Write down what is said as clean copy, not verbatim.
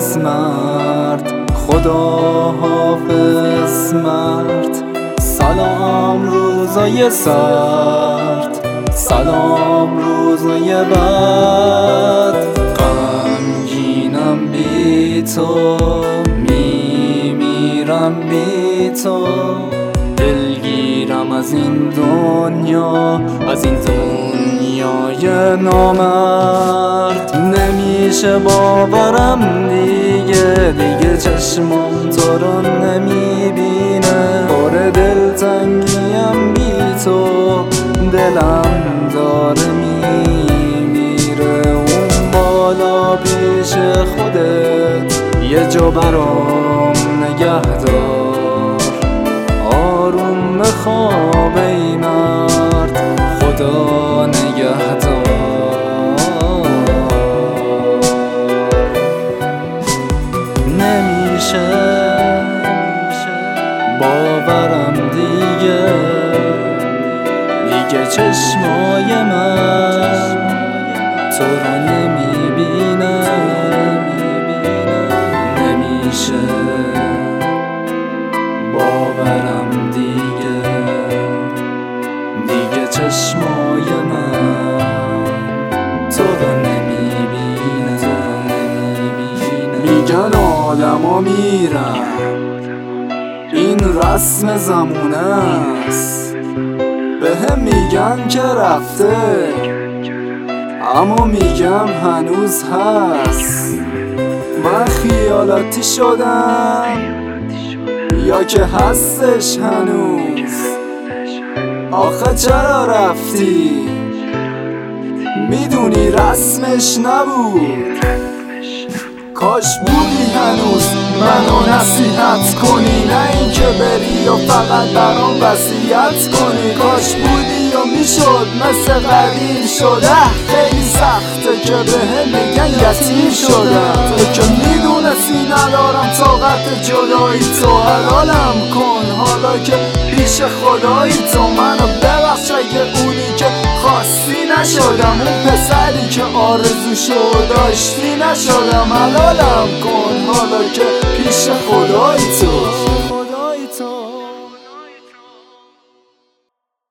حافظ مرد، خدا حافظ مرد. سلام روزای سرد، سلام روزای بد. غمگینم بی تو، میمیرم بی تو. دلگیرم از این دنیا، از این دنیای نامرد. نمیشه باورم دیگه چشمام تو رو نمیبینه. پر دلتنگیم بی تو، دلم داره میمیره. اون بالا پیش خودت یه جا برام نگه دار. آروم خواب ای مرد، خدا نگهدار. نمیشه باورم دیگه چشمای من تو رو نمیبینه. نمیشه باورم دیگه چشمای من تو رو نمیبینه. میگن آدما میرن، این رسم زمونه است. بهم میگن که رفته، اما میگم هنوز هست. من خیالاتی شدم یا که هستش هنوز؟ آخه چرا رفتی؟ میدونی رسمش نبود. کاش بودی هنوز منو نصیحت کنی، نه این که بری و فقط برام وصیت کنی. کاش بودی و میشد مثل قدیم شده. خیلی سخته که بهم میگن یتیم شدم. تو که میدونستی ندارم طاقت جدایی تو. حلالم کن حالا که پیش خدایی تو. منو ببخش اگه اونی که خواستی نشدم، اون پسری که آرزوشو داشتی نشدم. حلالم کن حالا که پیش خدایی تو.